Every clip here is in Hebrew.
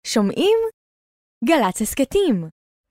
שומעים? גל"צ הסכתים.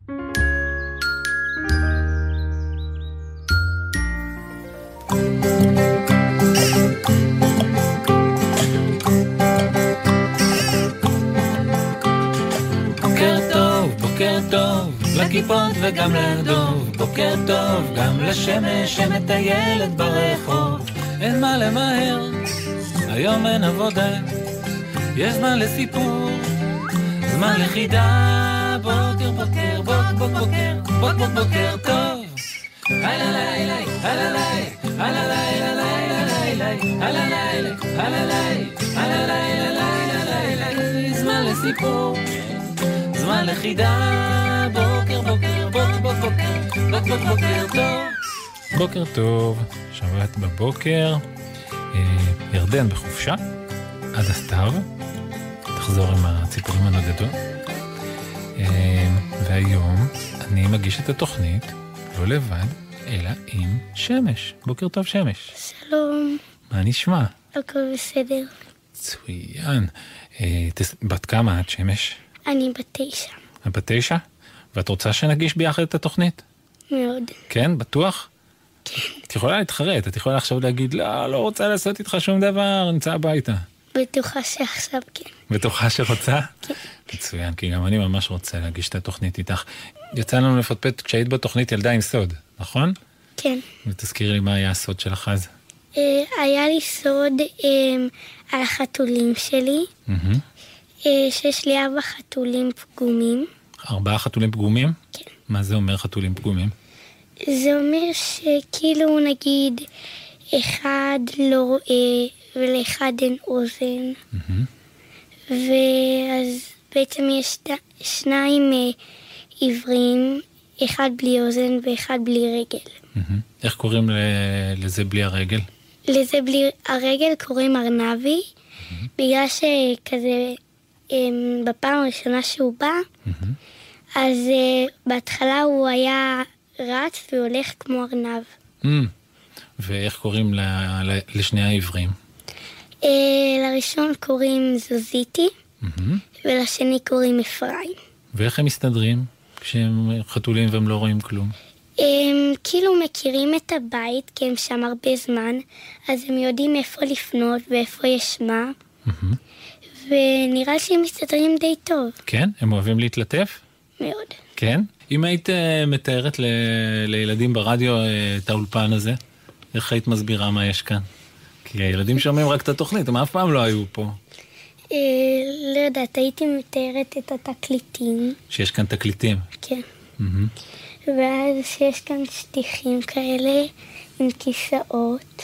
בוקר טוב, לכיפות וגם לדוב, בוקר טוב, גם לשמש שמטיילת ברחוב. אין מה למהר, היום אין עבודה, יש זמן לסיפור, זמן לחידה, בוקר בוקר, בוקר טוב. הלא לילה, הלא לילה, הלא לילה, הלא לילה, הלא לילה, זמן לסיפור, זמן לחידה, בוקר טוב. בוקר טוב, שבת בבוקר, ירדן בחופשה, עד הסתיו, תחזור עם הציפורים הנודדות, והיום אני מגיש את התוכנית, לא לבד, אלא עם שמש. בוקר טוב שמש. שלום. מה נשמע? הכל בסדר. צוין. בת כמה את שמש? אני בת 9. בת 9? ואת רוצה שנגיש ביחד את התוכנית? מאוד. כן, בטוח? כן. את יכולה להתחרט, את יכולה עכשיו להגיד, לא רוצה לעשות איתך שום דבר, נמצא הביתה. בטוחה שעכשיו כן. בטוחה שרוצה? כן. מצוין, כי גם אני ממש רוצה להגיש את התוכנית איתך. יצא לנו לפטפט כשהיית בתוכנית ילדה עם סוד, נכון? כן. ותזכירי לי מה היה הסוד שלך אז. היה לי סוד על החתולים שלי, שיש לי 4 חתולים פגומים. 4 חתולים פגומים? כן. מה זה אומר חתולים פגומים? זה אומר שכאילו נגיד אחד לא רואה ולאחד אין אוזן. ואז בעצם יש 2 עיוורים, אחד בלי אוזן ואחד בלי רגל. איך קוראים לזה בלי הרגל? לזה בלי הרגל קוראים ארנבי, בגלל שכזה בפעם הראשונה שהוא בא, אז בהתחלה הוא היה רץ והולך כמו ארנב. ואיך קוראים לשני העברים? לראשון קוראים זוזיתי, ולשני קוראים אפרים. ואיך הם מסתדרים כשהם חתולים והם לא רואים כלום? הם כאילו מכירים את הבית, כי הם שם הרבה זמן, אז הם יודעים איפה לפנות ואיפה יש מה, ונראה שהם מסתדרים די טוב. כן? הם אוהבים להתלטף? מאוד. כן? אם היית מתארת לילדים ברדיו את האולפן הזה, איך היית מסבירה מה יש כאן? כי הילדים שומעים רק את התוכנית, הם אף פעם לא היו פה. לא יודעת, הייתי מתארת את התקליטים. שיש כאן תקליטים? כן. ואז שיש כאן שטיחים כאלה עם כיסאות,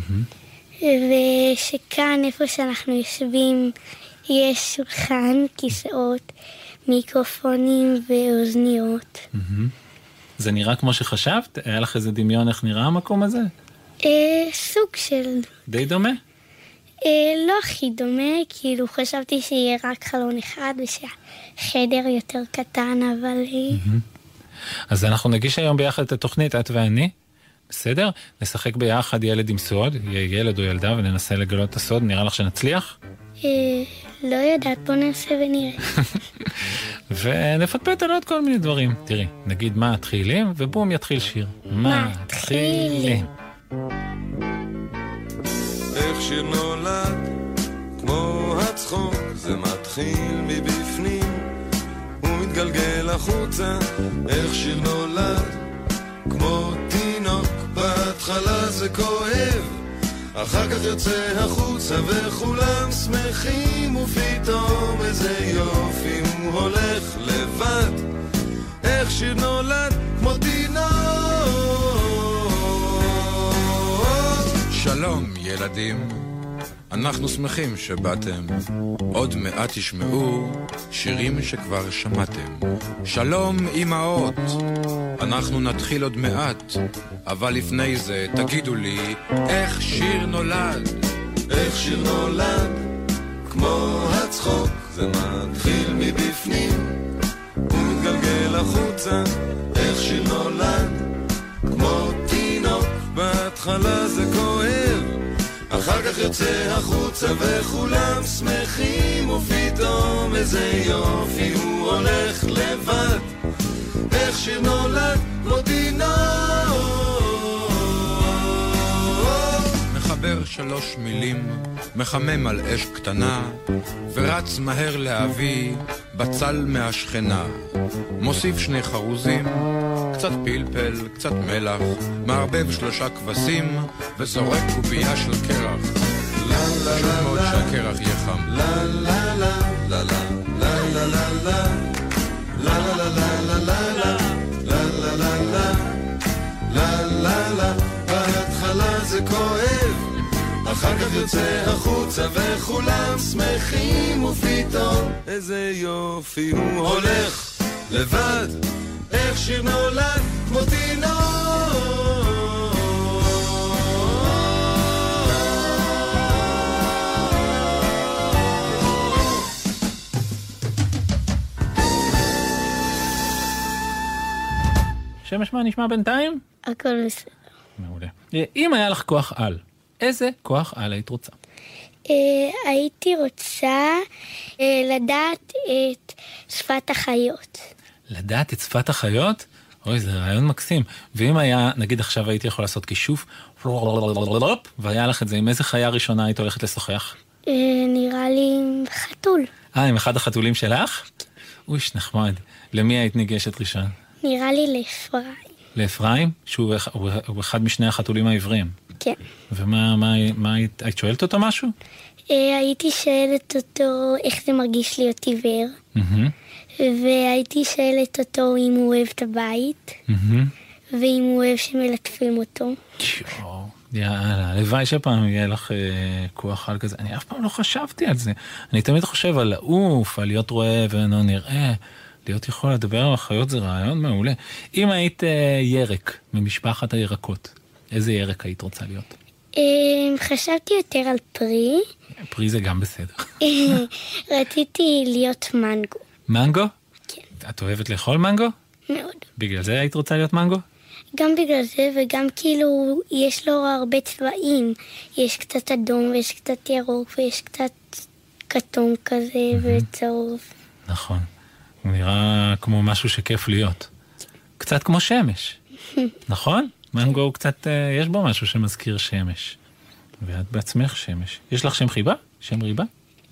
ושכאן איפה שאנחנו יושבים יש שולחן, כיסאות, מיקרופונים ואוזניות. זה נראה כמו שחשבת? היה לך איזה דמיון איך נראה המקום הזה? סוג של... די דומה? לא הכי דומה, כאילו חשבתי שיהיה רק חלון אחד ושהחדר יותר קטן, אבל... אז אנחנו נגיש היום ביחד את התוכנית, את ואני, בסדר? נשחק ביחד ילד עם סוד, יהיה ילד או ילדה וננסה לגלות את הסוד, נראה לך שנצליח? לא יודעת, בוא ננסה ונראה. ונפטפט על עוד כל מיני דברים. תראי, נגיד מה התחילים, ובום יתחיל שיר. מה התחילים? איך שיר נולד, כמו הצחוק, זה מתחיל מבפנים, הוא מתגלגל החוצה. איך שיר נולד, כמו תינוק, בהתחלה זה כואב, אחר כך יוצא החוצה וכולם שמחים, ופתאום איזה יופי הוא הולך לבד. איך שיר נולד, כמו תינוק. שלום ילדים, אנחנו שמחים שבאתם, עוד מעט תשמעו שירים שכבר שמעתם. שלום אמהות, אנחנו נתחיל עוד מעט, אבל לפני זה תגידו לי איך שיר נולד. איך שיר נולד, כמו הצחוק, זה מתחיל מבפנים, הוא מתגלגל החוצה. איך שיר נולד, כמו תינוק, בהתחלה זה כואב, אחר כך יוצא החוצה וכולם שמחים, ופתאום איזה יופי, הוא הולך לבד, איך שיר נולד כמו תינוק. מחבר 3 מילים, מחמם על אש קטנה, ורץ מהר להביא בצל מהשכנה. מוסיף 2 חרוזים, קצת פלפל, קצת מלח, מערבב 3 כבשים, וזורק קובייה של קרח. חשוב מאוד שהקרח יהיה חם. לה לה לה לה לה לה לה לה לה לה לה לה לה לה לה לה. בהתחלה זה כואב, אחר כך יוצא החוצה וכולם שמחים, ופתאום איזה יופי, הוא הולך לבד, איך שיר נולד כמו תינוק. שמש, מה נשמע בינתיים? הכל בסדר. מעולה. אם היה לך כוח על, איזה כוח על היית רוצה? הייתי רוצה לדעת את שפת החיות. לדעת את שפת החיות? אוי, זה רעיון מקסים. ואם היה, נגיד עכשיו הייתי יכול לעשות כישוף, והיה לך את זה, עם איזה חיה ראשונה היית הולכת לשוחח? נראה לי עם חתול. עם אחד החתולים שלך? אוי, נחמד. למי היית ניגשת ראשון? נראה לי לאפרים. לאפרים? שהוא אחד משני החתולים העבריים. כן. ומה היית שואלת אותו משהו? הייתי שואלת אותו איך זה מרגיש להיות עיוור. והייתי שואלת אותו אם הוא אוהב את הבית. ואם הוא אוהב שמלטפים אותו. יאללה, הלוואי שפעם יהיה לך כוח על כזה. אני אף פעם לא חשבתי על זה. אני תמיד חושב על לעוף, על להיות רואה ואינו נראה. להיות יכול לדבר על החיות זה רעיון מעולה. אם היית ירק ממשפחת הירקות, איזה ירק היית רוצה להיות? חשבתי יותר על פרי. פרי זה גם בסדר. רציתי להיות מנגו. מנגו? כן. את אוהבת לאכול מנגו? מאוד. בגלל זה היית רוצה להיות מנגו? גם בגלל זה, וגם כאילו יש לו הרבה צבעים. יש קצת אדום ויש קצת ירוק ויש קצת כתום כזה וצהוב. נכון. הוא נראה כמו משהו שכיף להיות. קצת כמו שמש. נכון? מנגו הוא קצת, יש בו משהו שמזכיר שמש. ואת בעצמך שמש. יש לך שם חיבה? שם ריבה?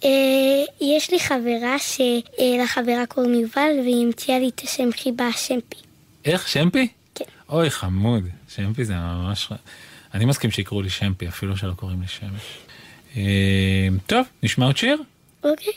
יש לי חברה שלחברה קוראים יובל, והיא המציאה לי את השם חיבה שמפי. איך? שמפי? כן. אוי, חמוד. שמפי זה ממש... אני מסכים שיקראו לי שמפי, אפילו שלא קוראים לי שמש. טוב, נשמע עוד שיר? אוקיי.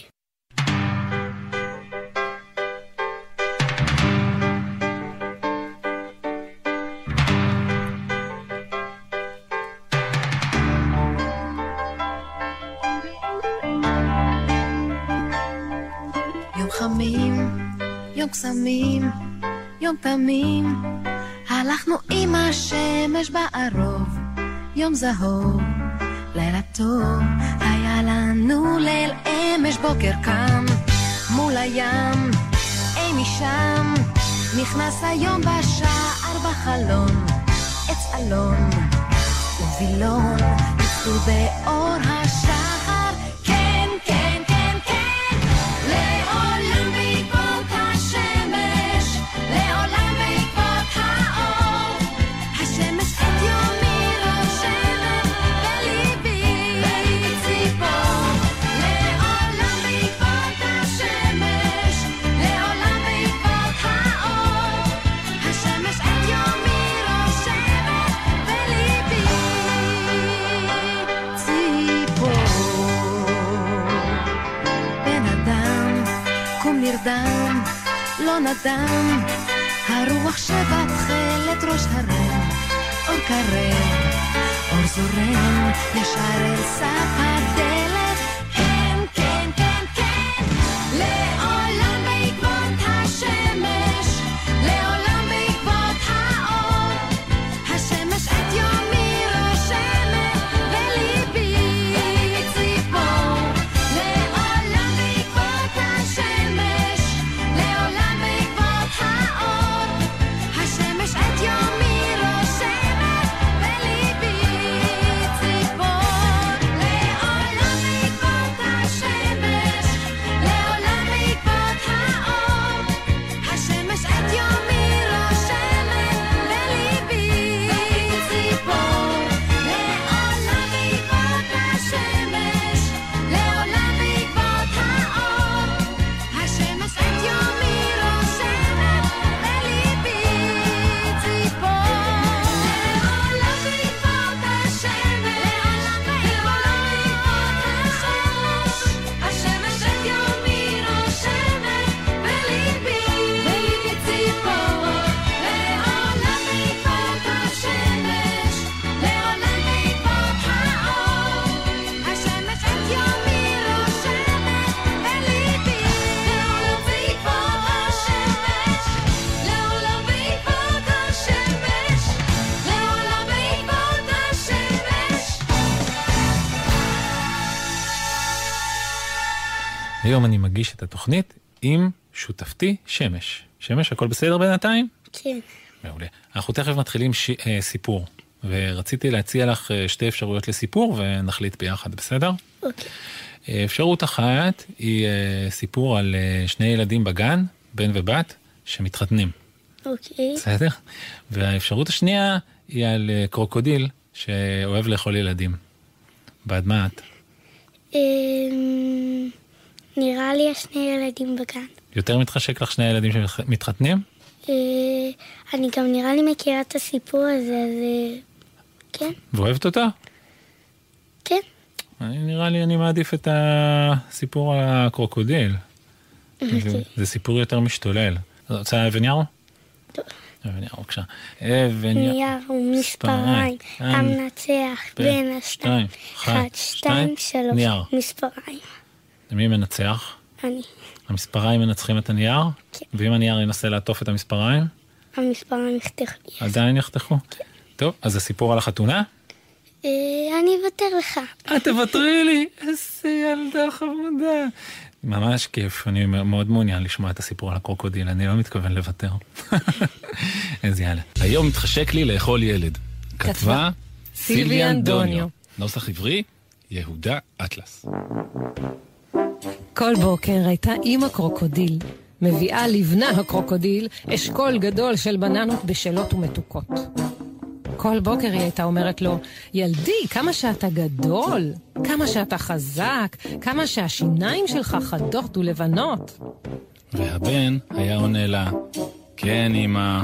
יום קסמים, יום תמים, הלכנו עם השמש בערוב, יום זהוב, לילה טוב, היה לנו ליל אמש, בוקר קם, מול הים, אי משם, נכנס היום בשער בחלון, עץ אלון ובילון, יצאו באור השחר, כן, כן, כן, כן, לעולם בעקבות השמש, לעולם בעקבות האור, השמש את יומי רושמת בליבי ציפור, לעולם בעקבות השמש, לעולם בעקבות האור, השמש את יומי רושמת בליבי ציפור. בן אדם קום נרדם לא נדם, הרוח שבתחלת ראש הרם, אור קרב, אור זורם ישר אל סף הדלת, כן, כן, כן, כן, לעולם בעקבות השמש, לעולם בעקבות האור, השמש את יומי רושמת בליבי ציפור, לעולם בעקבות השמש, לעולם בעקבות האור, השמש את יומי רושמת בליבי ציפור, לעולם היום אני מגיש את התוכנית עם שותפתי שמש. שמש, הכל בסדר בינתיים? כן. מעולה. אנחנו תכף מתחילים סיפור, ורציתי להציע לך שתי אפשרויות לסיפור, ונחליט ביחד, בסדר? אוקיי. אפשרות אחת היא סיפור על שני ילדים בגן, בן ובת, שמתחתנים. אוקיי. בסדר? והאפשרות השנייה היא על קרוקודיל שאוהב לאכול ילדים. בעד מה את? נראה לי השני ילדים בגן. יותר מתחשק לך שני ילדים שמתחתנים? אני גם נראה לי מכירה את הסיפור הזה, אז כן. ואוהבת אותה? כן. נראה לי אני מעדיף את הסיפור על הקרוקודיל. אוקיי. זה סיפור יותר משתולל. רוצה אבן יער? טוב. אבן יער, בבקשה. אבן יער. נייר ומספריים, המנצח בין השתיים. 1, 2, 3, מספריים. מי מנצח? אני. המספריים מנצחים את הנייר? כן. ואם הנייר ינסה לעטוף את המספריים? המספריים יחתכו. עדיין יחתכו? כן. טוב, אז הסיפור על החתונה? אני אוותר לך. את תוותרי לי? איזה ילדה חמודה. ממש כיף, אני מאוד מעוניין לשמוע את הסיפור על הקרוקודיל, אני לא מתכוון לוותר. אז יאללה. היום מתחשק לי לאכול ילד. כתבה סילביה אנדוניו. נוסח עברי, יהודה אטלס. כל בוקר הייתה אמא קרוקודיל, מביאה לבנה הקרוקודיל אשכול גדול של בננות בשלות ומתוקות. כל בוקר היא הייתה אומרת לו, ילדי, כמה שאתה גדול, כמה שאתה חזק, כמה שהשיניים שלך חדות ולבנות. והבן היה עונה לה, כן אמא.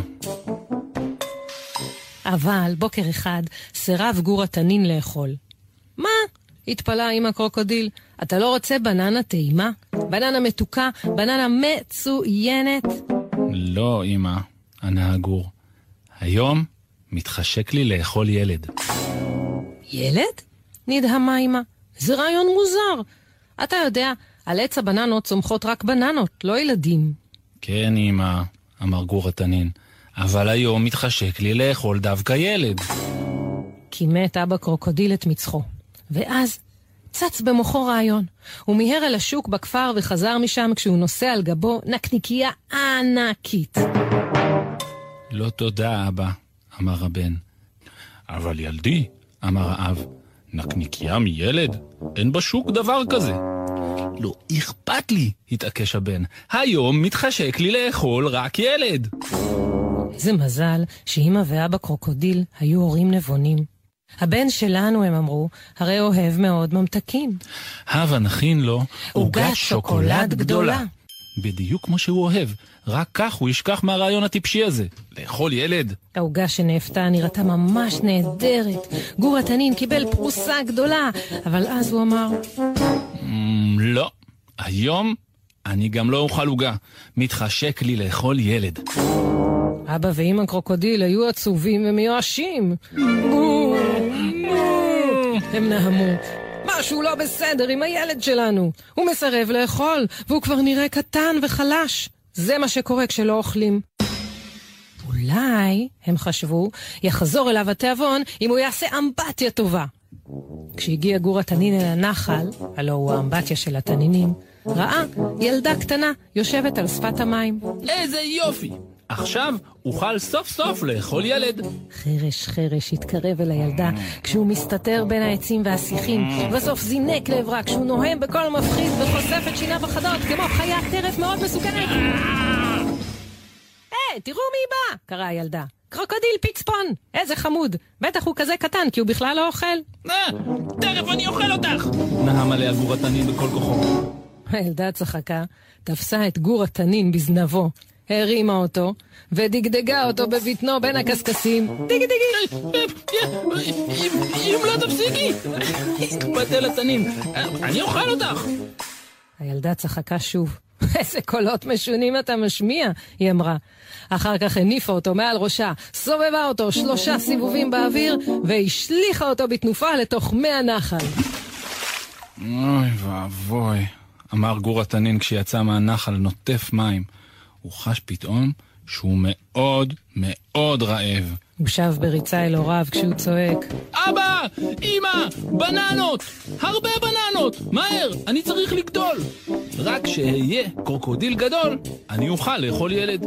אבל בוקר אחד סירב גור התנין לאכול. מה? התפלה אמא קרוקודיל, אתה לא רוצה בננה טעימה? בננה מתוקה, בננה מצוינת? לא אמא, ענה הגור. היום מתחשק לי לאכול ילד. ילד? נדהמה אמא. זה רעיון מוזר. אתה יודע, על עץ הבננות צומחות רק בננות, לא ילדים. כן אמא, אמר גור התנין, אבל היום מתחשק לי לאכול דווקא ילד. כי מת אבא קרוקודיל את מצחו. ואז צץ במוחו רעיון. הוא מיהר אל השוק בכפר וחזר משם כשהוא נוסע על גבו נקניקייה ענקית. לא תודה אבא, אמר הבן. אבל ילדי, אמר האב, נקניקייה מילד? אין בשוק דבר כזה. לא אכפת לי, התעקש הבן. היום מתחשק לי לאכול רק ילד. זה מזל שאמא ואבא קרוקודיל היו הורים נבונים. הבן שלנו, הם אמרו, הרי אוהב מאוד ממתקים. הווה נכין לו עוגת שוקולד גדולה. בדיוק כמו שהוא אוהב, רק כך הוא ישכח מהרעיון הטיפשי הזה. לאכול ילד. העוגה שנאפתה נראתה ממש נהדרת. גור התנין קיבל פרוסה גדולה, אבל אז הוא אמר, לא, היום אני גם לא אוכל עוגה. מתחשק לי לאכול ילד. אבא ואמא קרוקודיל היו עצובים ומיואשים. הם נהמו. משהו לא בסדר עם הילד שלנו. הוא מסרב לאכול, והוא כבר נראה קטן וחלש. זה מה שקורה כשלא אוכלים. אולי, הם חשבו, יחזור אליו התיאבון אם הוא יעשה אמבטיה טובה. כשהגיע גור התנין אל הנחל, הלא הוא האמבטיה של התנינים, ראה ילדה קטנה יושבת על שפת המים. איזה יופי! עכשיו אוכל סוף סוף לאכול ילד. חרש חרש התקרב אל הילדה כשהוא מסתתר בין העצים והשיחים, ובסוף זינק לעברה כשהוא נוהם בקול מפחיד וחושף את שיניו החדות כמו חיית טרף מאוד מסוכנת. תראו מי בא! קרא הילדה. קרוקודיל פצפון! איזה חמוד! בטח הוא כזה קטן כי הוא בכלל לא אוכל. תכף אני אוכל אותך! נהם עליה גור התנין בכל כוחו. הילדה צחקה, תפסה את גור התנין בזנבו, הרימה אותו ודגדגה אותו בבטנו בין הקסקסים. דגדגי! אם לא תפסיקי! בטל התנין, אני אוכל אותך! הילדה צחקה שוב. איזה קולות משונים אתה משמיע, היא אמרה. אחר כך הניפה אותו מעל ראשה, סובבה אותו 3 סיבובים באוויר והשליחה אותו בתנופה לתוך מי הנחל. אוי ואבוי, אמר גור התנין כשיצא מהנחל נוטף מים. הוא חש פתאום שהוא מאוד מאוד רעב. הוא שב בריצה אל הוריו כשהוא צועק, אבא! אמא! בננות! הרבה בננות! מהר! אני צריך לגדול! רק שאהיה קרוקודיל גדול, אני אוכל לאכול ילד.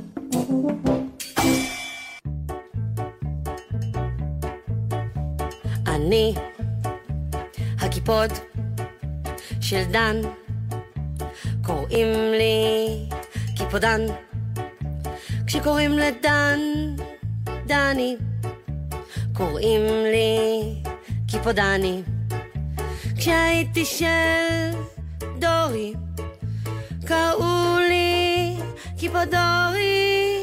אני הקיפוד של דן, קוראים לי קיפודן. כשקוראים לדן דני, קוראים לי קיפודני. כשהייתי של דורי, קראו לי קיפודורי.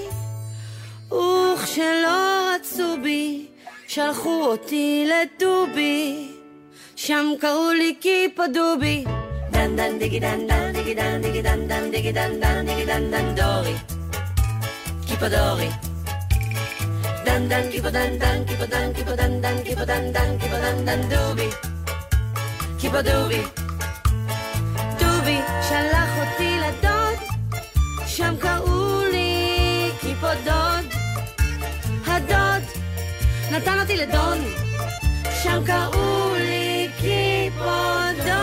וכשלא רצו בי, שלחו אותי לדובי, שם קראו לי קיפודובי. דן דן דיגי דן דן דיגי דן דיגי דן דן דיגי דן דן דיגי דן דן דורי, קיפודורי. דן דן קיפודן דן קיפודן קיפודן דן קיפודן דן קיפודן דן דובי, קיפודובי. דובי שלח אותי לדוד, שם קראו לי קיפודוד. הדוד נתן אותי לדון, שם קראו לי קיפודון.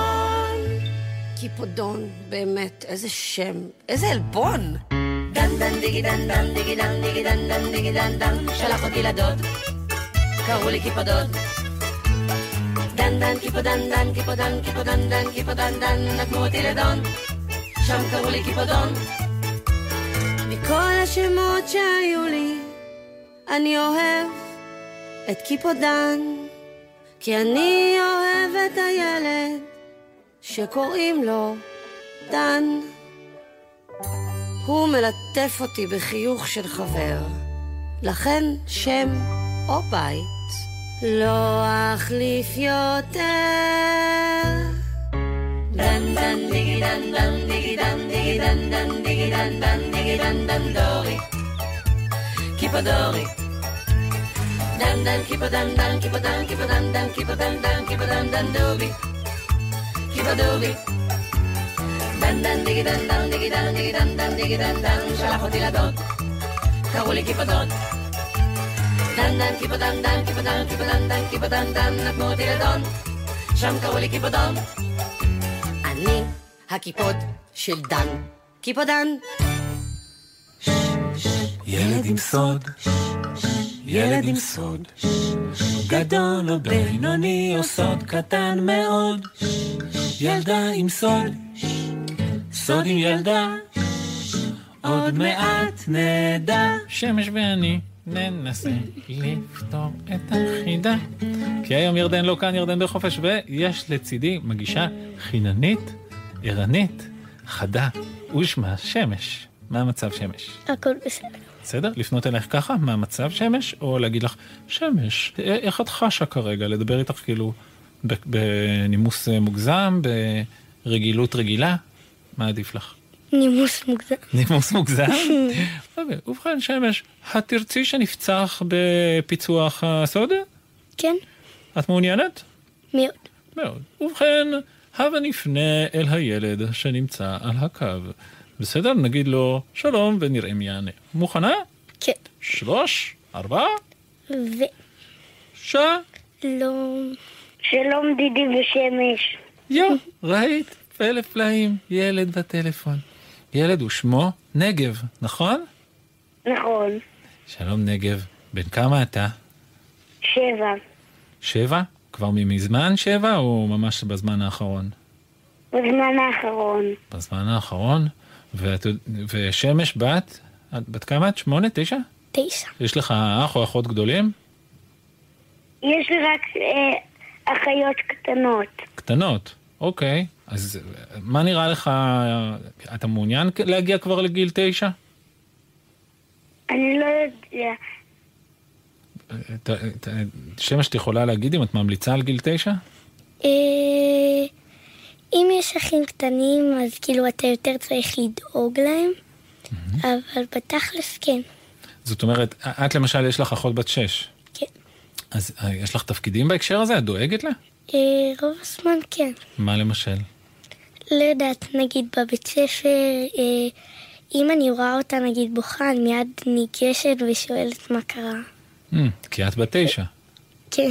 קיפודון, באמת, איזה שם, איזה אלבון. דן דן דיגי דן דן דיגי דן דיגי דן דן דיגי דן דן, שלח אותי לדוד, קראו לי קיפודון. דן דן קיפודן דן קיפודן קיפודן דן קיפודן דן, נתנו אותי לדון, שם קראו לי קיפודון. מכל השמות שהיו לי, אני אוהב את קיפודן, כי אני אוהב את הילד שקוראים לו דן. הוא מלטף אותי בחיוך של חבר, לכן שם או בית לא אחליף יותר. דן דן דיגי דן דן דיגי דן דיגי דן דן דיגי דן דן דיגי דן דן דורי, קיפודורי. דן דן קיפודן דן קיפודן קיפודן דן קיפודן דן קיפודן דן דובי, קיפודובי. דן דן דיגי דן דן דיגי דן דיגי דן דן דיגי דן דן, שלח אותי לדוד, קראו לי קיפודון. דן דן קיפודן דן קיפודן קיפודן דן קיפודן דן, נתנו אותי לדון, שם קראו לי קיפודון. אני הקיפוד של דן, קיפודן. ילד עם סוד, ילד עם סוד, גדול או בינוני או סוד קטן מאוד. ילדה עם סוד, סוד עם ילדה, עוד מעט נדע. שמש ואני ננסה לפתור את החידה. כי היום ירדן לא כאן, ירדן בחופש, ויש לצידי מגישה חיננית, ערנית, חדה, ושמה שמש. מה המצב שמש? הכל בסדר. בסדר? לפנות אליך ככה? מה המצב שמש? או להגיד לך, שמש, איך את חשה כרגע? לדבר איתך כאילו בנימוס מוגזם, ברגילות רגילה? מה עדיף לך? נימוס מוגזם. נימוס מוגזם? ובכן שמש, את תרצי שנפצח בפיצוח הסודה? כן. את מעוניינת? מאוד. מאוד. ובכן, הבה נפנה אל הילד שנמצא על הקו. בסדר? נגיד לו שלום ונראה מי יענה. מוכנה? כן. 3, 4 שלום. שלום דידי ושמש. ראית? פלא פלאים, ילד בטלפון. ילד הוא שמו נגב, נכון? נכון. שלום נגב. בן כמה אתה? 7. 7? כבר מזמן 7 או ממש בזמן האחרון? בזמן האחרון. בזמן האחרון? ושמש בת כמה את? 8, 9? 9. יש לך אח או אחות גדולים? יש לי רק אחיות קטנות. קטנות, אוקיי. אז מה נראה לך, אתה מעוניין להגיע כבר לגיל 9? אני לא יודע. שמש, את יכולה להגיד אם את ממליצה על גיל 9? אם יש אחים קטנים, אז כאילו אתה יותר צריך לדאוג להם, אבל בתכלס כן. זאת אומרת, את למשל יש לך אחות בת 6. כן. אז יש לך תפקידים בהקשר הזה? את דואגת לה? רוב הזמן כן. מה למשל? לא יודעת, נגיד בבית ספר, אם אני רואה אותה נגיד בוכה, אני מיד ניגשת ושואלת מה קרה. כי את בת 9. כן.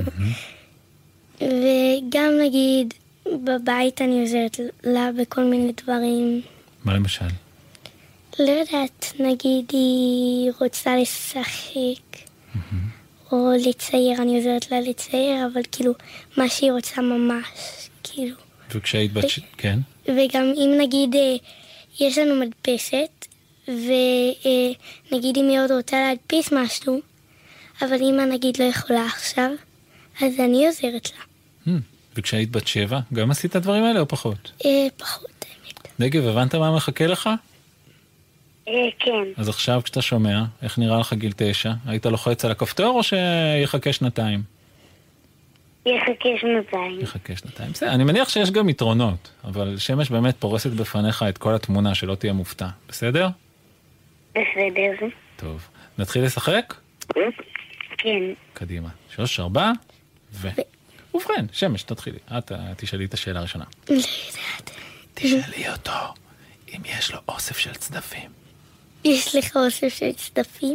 וגם נגיד בבית אני עוזרת לה בכל מיני דברים. מה למשל? לא יודעת, נגיד היא רוצה לשחק או לצייר, אני עוזרת לה לצייר, אבל כאילו מה שהיא רוצה ממש, כאילו. וכשהיית בת... כן. וגם אם נגיד יש לנו מדפסת, ונגיד אם היא עוד רוצה להדפיס משהו, אבל אמא נגיד לא יכולה עכשיו, אז אני עוזרת לה. וכשהיית בת 7, גם עשית הדברים האלה או פחות? פחות, האמת. נגב, הבנת מה מחכה לך? כן. אז עכשיו כשאתה שומע, איך נראה לך גיל 9? היית לוחץ על הכפתור או שיחכה שנתיים? יחכה שנתיים. יחכה שנתיים. בסדר, אני מניח שיש גם יתרונות, אבל שמש באמת פורסת בפניך את כל התמונה שלא תהיה מופתע. בסדר? בסדר. טוב. נתחיל לשחק? כן. קדימה. 3, 4, ובכן, שמש, תתחילי. את תשאלי את השאלה הראשונה. לא יודעת. תשאלי אותו אם יש לו אוסף של צדפים. יש לך אוסף של צדפים?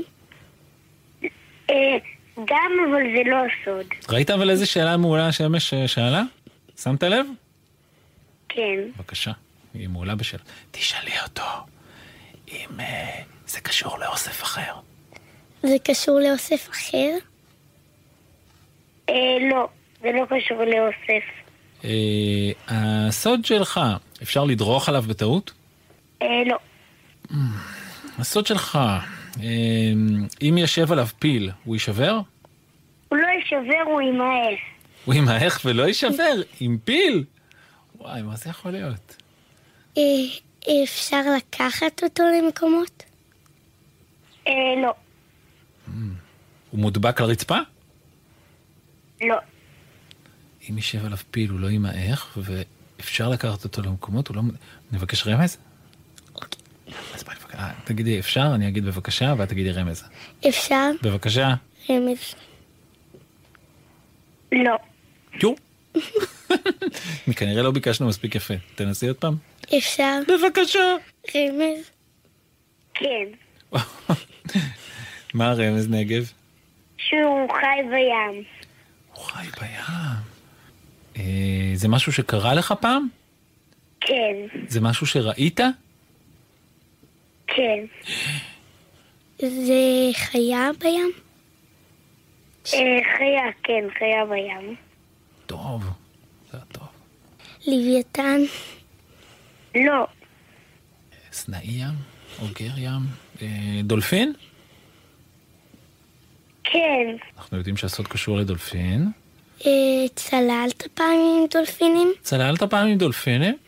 גם, אבל זה לא סוד. ראית אבל איזה שאלה מעולה שמש שאלה? שמת לב? כן. בבקשה, היא מעולה בשאלה. תשאלי אותו אם זה קשור לאוסף אחר. זה קשור לאוסף אחר? לא, זה לא קשור לאוסף. הסוד שלך, אפשר לדרוך עליו בטעות? לא. הסוד שלך, אם ישב עליו פיל, הוא יישבר? הוא לא יישבר, הוא יימאך. הוא יימאך ולא יישבר? עם פיל? וואי, מה זה יכול להיות? אפשר לקחת אותו למקומות? לא. הוא מודבק על רצפה? לא. אם יישב עליו פיל, הוא לא יימאך, ואפשר לקחת אותו למקומות, הוא לא... נבקש רמז? אז בואי נבקש. תגידי אפשר, אני אגיד בבקשה, ואת תגידי רמז. אפשר? בבקשה. רמז. לא. יו. כנראה לא ביקשנו מספיק יפה. תנסי עוד פעם. אפשר? בבקשה. רמז? כן. מה הרמז, נגב? שהוא חי בים. הוא חי בים. זה משהו שקרה לך פעם? כן. זה משהו שראית? כן. זה חיה בים? חיה, כן, חיה בים. טוב, זה טוב. לוויתן? לא. סנאי ים? אוגר ים? דולפין? כן. אנחנו יודעים שהסוד קשור לדולפין. צללת פעם עם דולפינים? צללת פעם עם דולפינים?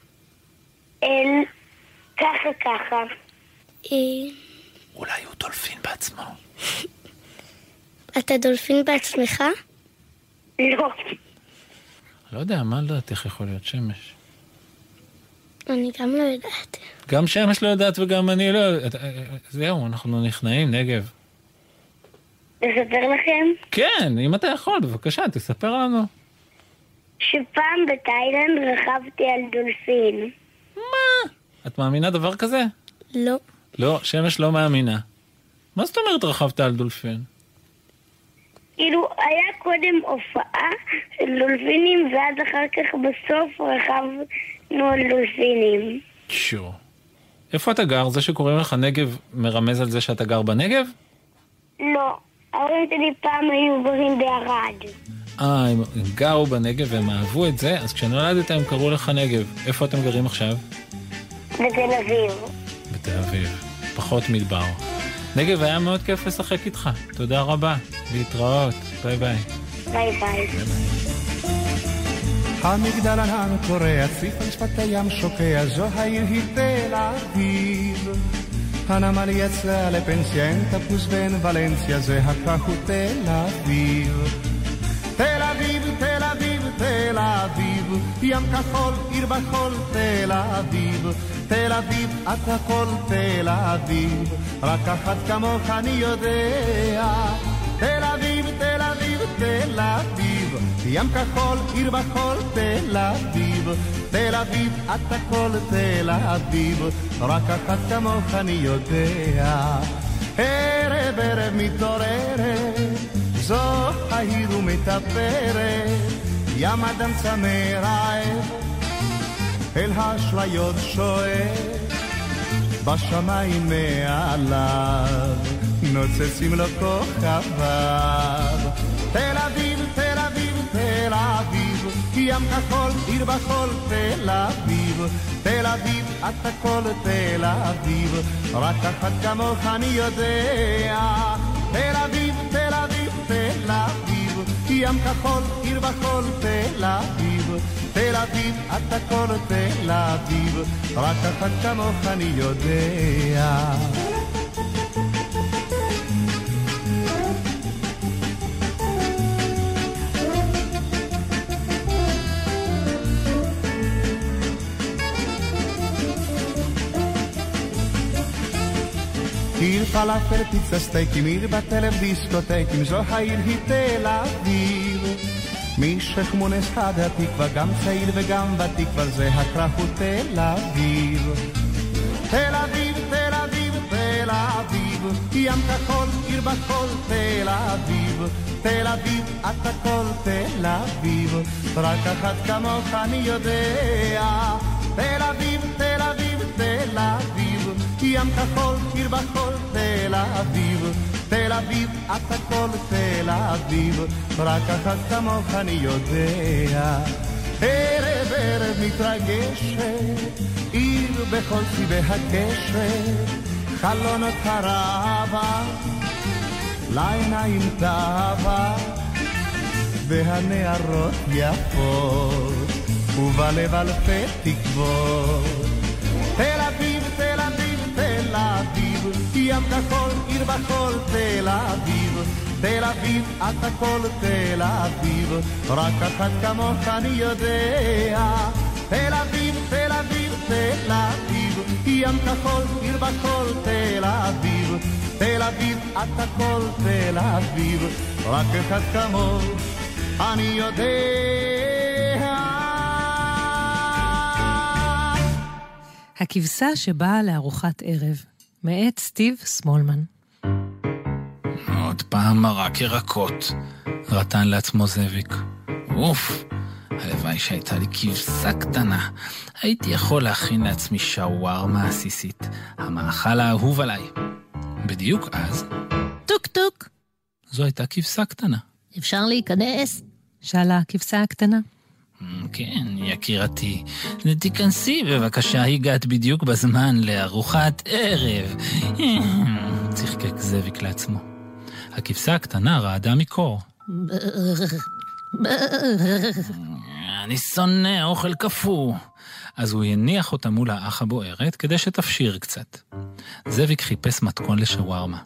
ככה. אולי הוא דולפין בעצמו. אתה דולפין בעצמך? לא. לא יודע, מה לדעת איך יכול להיות שמש? אני גם לא יודעת. גם שמש לא יודעת וגם אני לא יודעת. זהו, אנחנו נכנעים, נגב. לספר לכם? כן, אם אתה יכול, בבקשה, תספר לנו. שפעם בתאילנד רכבתי על דולפין. מה? את מאמינה דבר כזה? לא. לא, שמש לא מאמינה. מה זאת אומרת רכבת על דולפין? כאילו, היה קודם הופעה של דולפינים, ואז אחר כך בסוף רכבנו על דולפינים. שו. איפה אתה גר? זה שקוראים לך נגב מרמז על זה שאתה גר בנגב? לא. ההורים שלי פעם היו גרים בערד. הם גרו בנגב והם אהבו את זה, אז כשנולדת הם קראו לך נגב. איפה אתם גרים עכשיו? בתל אביב. בתל אביב. פחות מדבר. נגב, היה מאוד כיף לשחק איתך. תודה רבה. להתראות. ביי ביי. ביי ביי. המגדל ענן קורע, ציף על שפת הים שוקע, זו העיר היא תל אביב. הנמל יצא לפנסיה, אין תפוס בין ולנסיה, זה הכך הוא תל אביב. תל אביב, תל אביב, תל אביב, ים כחול, עיר בחול, תל אביב. תל אביב, את הכל תל אביב, רק אחת כמוך אני יודע. תל אביב, תל אביב, תל אביב, ים כחול, עיר בחול, תל אביב. תל אביב, את הכל תל אביב, רק אחת כמוך אני יודע. ערב ערב מתעוררת, זו העיר ומתאפרת, ים אדם צמא רעב, אל האשליות שואף, בשמיים מעליו, נוצצים לו כוכביו. תל אביב, תל אביב, תל אביב, ים כחול, עיר בחול, תל אביב. תל אביב, את הכל תל אביב, רק אחת כמוך אני יודע. תל אביב, תל אביב, תל אביב, ים כחול, עיר בחול, תל אביב. תל אביב, את הכל תל אביב, רק אחת כמוך אני יודע. עיר פלאפל, פיצה, סטייקים, עיר בטלב, דיסקוטקים, זו העיר היא תל אביב. משכמונס עד התקווה, גם צעיר וגם בתקווה, זה הקרב הוא תל אביב. תל אביב, תל אביב, תל אביב, ים כחול, עיר בחול, תל אביב. תל אביב, את הכל תל אביב, רק אחת כמוך אני יודע. תל אביב, תל אביב, תל אביב, ים כחול, עיר בחול, תל אביב. תל אביב, את הכל תל אביב, רק אחת כמוך אני יודע. ערב ערב מתרגשת, עיר בכל צבעי הקשת, חלונות הרבה, לעיניים טובה, והנערות יפות, ובלב אלפי תקוות. תל אביב, תל אביב, תל אביב, ים כחול, עיר בחול, תל אביב. תל אביב, את הכל תל אביב, רק אחת כמוך אני יודע. תל אביב, תל אביב, תל אביב, ים כחול, עיר בחול, תל אביב. תל אביב, את הכל תל אביב, רק אחת כמוך אני יודע. הכבשה שבאה לארוחת ערב, מאת סטיב סמולמן. עוד פעם מרק ירקות, רטן לעצמו זאביק. אוף, הלוואי שהייתה לי כבשה קטנה. הייתי יכול להכין לעצמי שווארמה עסיסית, המאכל האהוב עליי. בדיוק אז, טוק טוק. זו הייתה כבשה קטנה. אפשר להיכנס? שאלה הכבשה הקטנה. כן, יקירתי, תיכנסי בבקשה, הגעת בדיוק בזמן לארוחת ערב. צחקק זאביק לעצמו. הכבשה הקטנה רעדה מקור. אני שונא אוכל קפוא. אז הוא יניח אותה מול האח הבוערת כדי שתפשיר קצת. זאביק חיפש מתכון לשווארמה.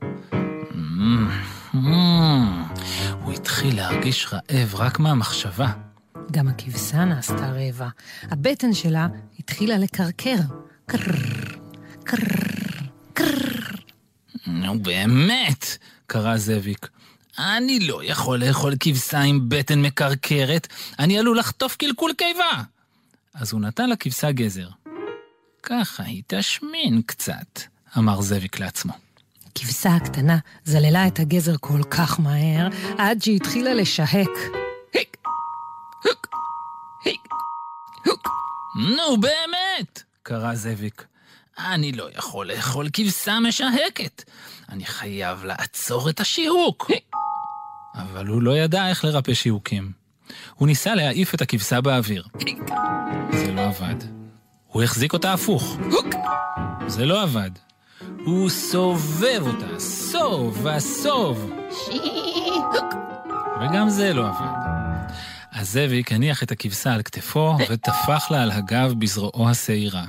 הוא התחיל להרגיש רעב רק מהמחשבה. גם הכבשה נעשתה רעבה. הבטן שלה התחילה לקרקר. קרר, קרר, קרר. נו באמת, קרא זאביק. אני לא יכול לאכול כבשה עם בטן מקרקרת, אני עלול לחטוף קלקול קיבה. אז הוא נתן לכבשה גזר. ככה היא תשמין קצת, אמר זאביק לעצמו. הכבשה הקטנה זללה את הגזר כל כך מהר, עד שהיא התחילה לשהק. היק, הוק, היק, הוק. נו באמת, קרא זאביק. אני לא יכול לאכול כבשה משהקת. אני חייב לעצור את השיהוק. אבל הוא לא ידע איך לרפא שיהוקים. הוא ניסה להעיף את הכבשה באוויר. זה לא עבד. הוא החזיק אותה הפוך. זה לא עבד. הוא סובב אותה, סוב וסוב. וגם זה לא עבד. אז זאביק הניח את הכבשה על כתפו וטפח לה על הגב בזרועו השעירה.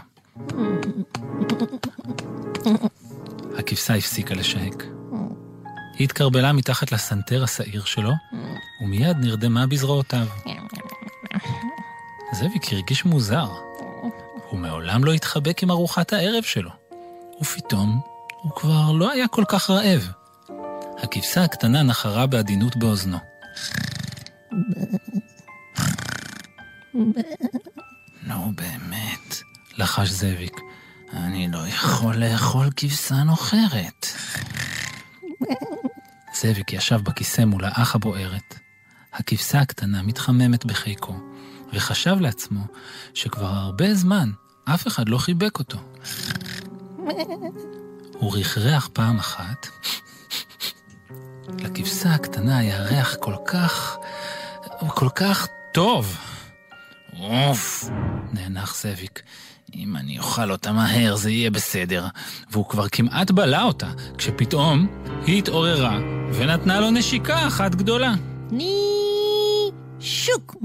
הכבשה הפסיקה לשהק. היא התקרבלה מתחת לסנטר השעיר שלו, ומיד נרדמה בזרועותיו. זאביק הרגיש מוזר. הוא מעולם לא התחבק עם ארוחת הערב שלו. ופתאום הוא כבר לא היה כל כך רעב. הכבשה הקטנה נחרה בעדינות באוזנו. נו באמת, לחש זאביק, אני לא יכול לאכול כבשה נוחרת. זאביק ישב בכיסא מול האח הבוערת. הכבשה הקטנה מתחממת בחיקו, וחשב לעצמו שכבר הרבה זמן אף אחד לא חיבק אותו. הוא ריחרח פעם אחת. לכבשה הקטנה היה ריח כל כך טוב. אוף, נאנח זאביק. אם אני אוכל אותה מהר זה יהיה בסדר. והוא כבר כמעט בלע אותה, כשפתאום היא התעוררה ונתנה לו נשיקה אחת גדולה. שוק.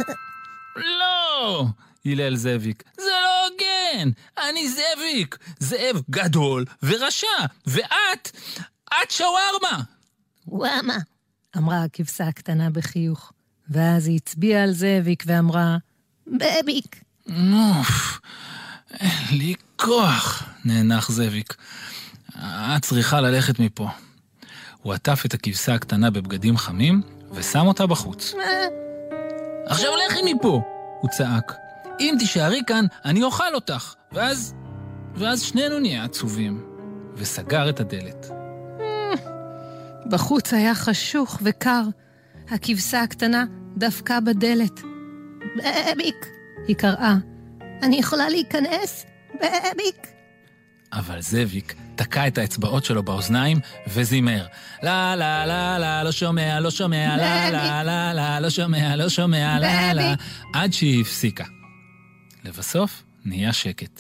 לא, הילל זאביק, זה לא הוגן. אני זאביק, זאב גדול ורשע, ואת שווארמה. וואמה, אמרה הכבשה הקטנה בחיוך, ואז היא הצביעה על זאביק ואמרה, בביק. נוף, אין לי כוח, נאנח זאביק. את צריכה ללכת מפה. הוא עטף את הכבשה הקטנה בבגדים חמים, ושם אותה בחוץ. עכשיו לכי מפה, הוא צעק. אם תישארי כאן, אני אוכל אותך. ואז שנינו נהיה עצובים. וסגר את הדלת. בחוץ היה חשוך וקר. הכבשה הקטנה דפקה בדלת. בביק. היא קראה. אני יכולה להיכנס? בביק. אבל זאביק תקע את האצבעות שלו באוזניים וזימר. לה לה לה לה, לא שומע, לא שומע, לה לה לה לה, לא שומע, לא שומע, לה לה, עד שהיא הפסיקה. לבסוף נהיה שקט.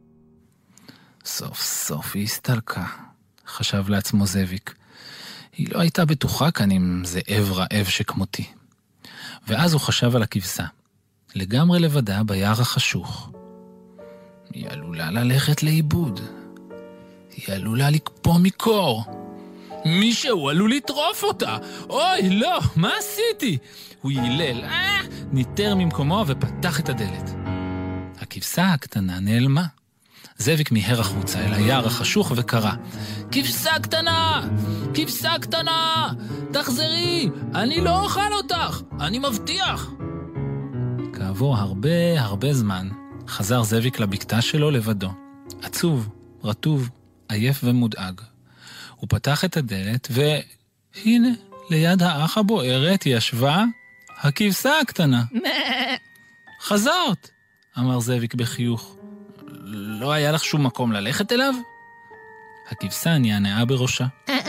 סוף סוף היא הסתלקה, חשב לעצמו זאביק. היא לא הייתה בטוחה כאן עם זאב רעב שכמותי. ואז הוא חשב על הכבשה, לגמרי לבדה ביער החשוך. היא עלולה ללכת לאיבוד. היא עלולה לקפוא מקור. מישהו עלול לטרוף אותה. אוי, לא, מה עשיתי? הוא יילל, ניטר ממקומו ופתח את הדלת. הכבשה הקטנה נעלמה. זאביק מיהר החוצה אל היער החשוך וקרא, כבשה קטנה! כבשה קטנה! תחזרי! אני לא אוכל אותך! אני מבטיח! כעבור הרבה זמן, חזר זאביק לבקתה שלו לבדו. עצוב, רטוב, עייף ומודאג. הוא פתח את הדלת והנה, ליד האח הבוערת ישבה הכבשה הקטנה. חזרת, אמר זאביק בחיוך. לא היה לך שום מקום ללכת אליו? הכבשה נענעה בראשה.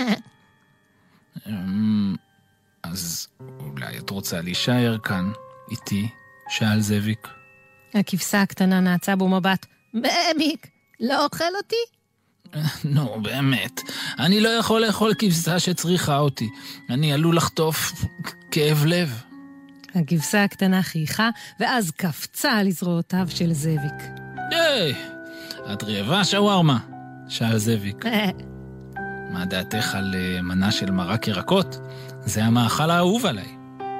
אז אולי את רוצה להישאר כאן איתי? שאל זאביק. הכבשה הקטנה נעצה בו מבט. בביק, לא אוכל אותי? נו, באמת. אני לא יכול לאכול כבשה שצריכה אותי. אני עלול לחטוף כאב לב. הכבשה הקטנה חייכה, ואז קפצה על זרועותיו של זאביק. היי, את רעבה שווארמה? שאל זאביק. מה דעתך על מנה של מרק ירקות? זה המאכל האהוב עליי.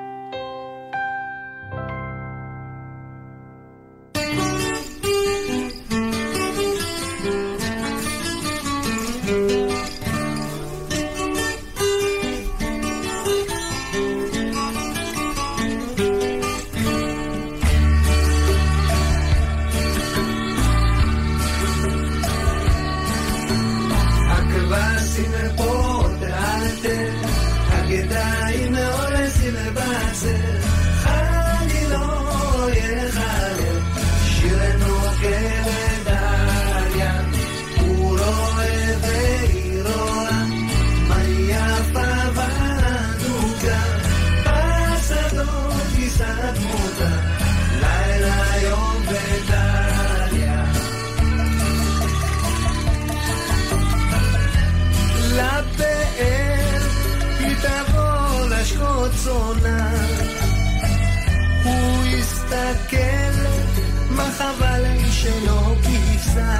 הוא יסתכל מה חבל שלא כבשה